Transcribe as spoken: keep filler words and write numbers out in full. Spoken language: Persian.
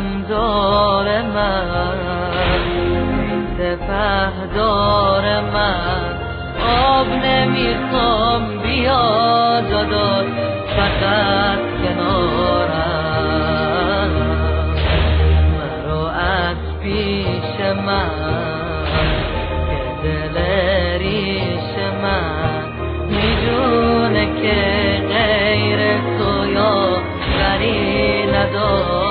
دار من، ای سپهدار من، آب نمیخوام بیا داداش فقط کنارم، مرو از پیش من که دل ریش من میدونه که غیر تو یا غری نداره.